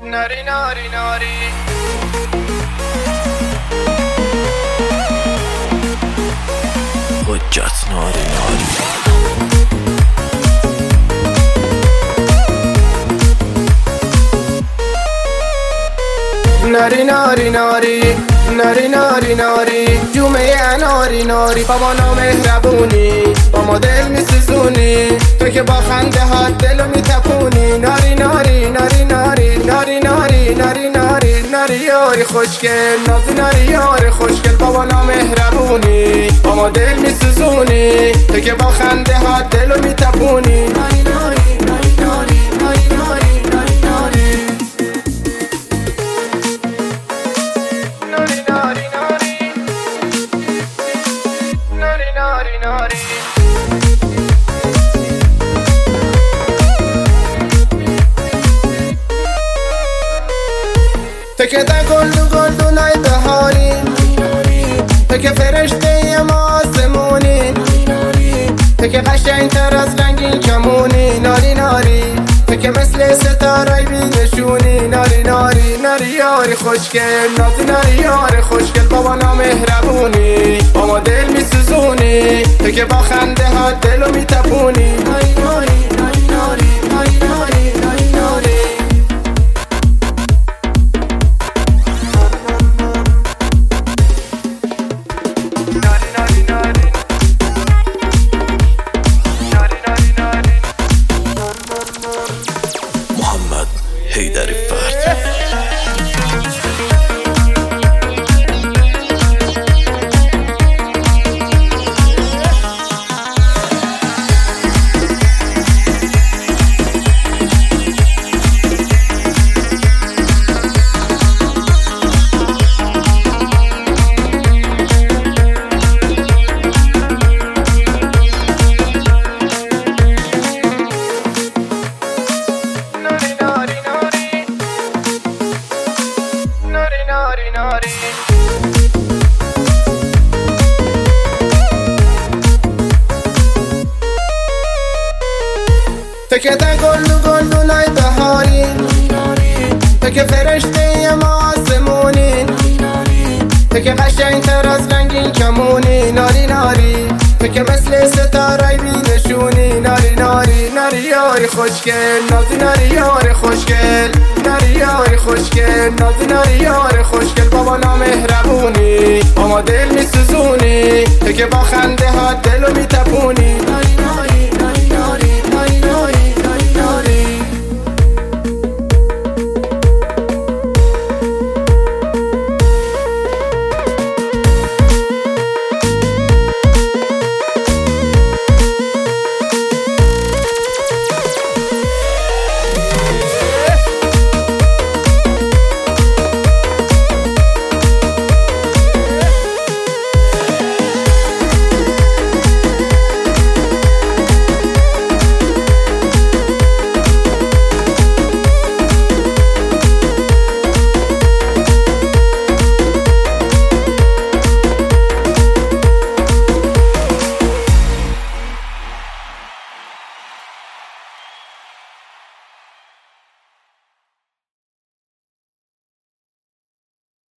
ناری ناری ناری حجت ناری ناری ناری ناری ناری ناری ناری ناری جومه ناری ناری بابا نامهربونی با ما دل میسوزونی تو که با خنده هات دلو میتپونی ناری ناری ناری ناری ناری ناری ناری ناری ناری یاری خوشگل نازی ناری یاری خوشگل بابا نامهربونی با ما دل میسوزونی تو که با خنده هات دلو میتپونی ناری ناری ناری ناری ناری ناری ناری ناری ناری ناری تو که در گلدونای بهاری تو که فرشته ما آسمونی تو که قشنگ‌تر از رنگین کمونی ناری ناری تو که مثل ستاره بی‌نشونی ناری ناری ناری یاری خوشگل نازی ناری یاری خوشگل بابا نامهربونی با ما دل میسوزونی تو که با خنده ها دلو میتپونی ناری ناری ناری ناری ناری ناری ناری ناری محمد حیدری فرد تو که در گلدونای بهاری تو که فرشته ما آسمونی تو که قشنگ‌تر از رنگین کمونی ناری ناری تو که مثل ستاره بی‌نشونی ناری ناری ناری یاری خوشگل نازی ناری یاری خوشگل ناری یاری خوشگل نازی ناری یاری خوشگل بابا نامهربونی با ما دل میسوزونی تو که با خنده ها دلو میتپونی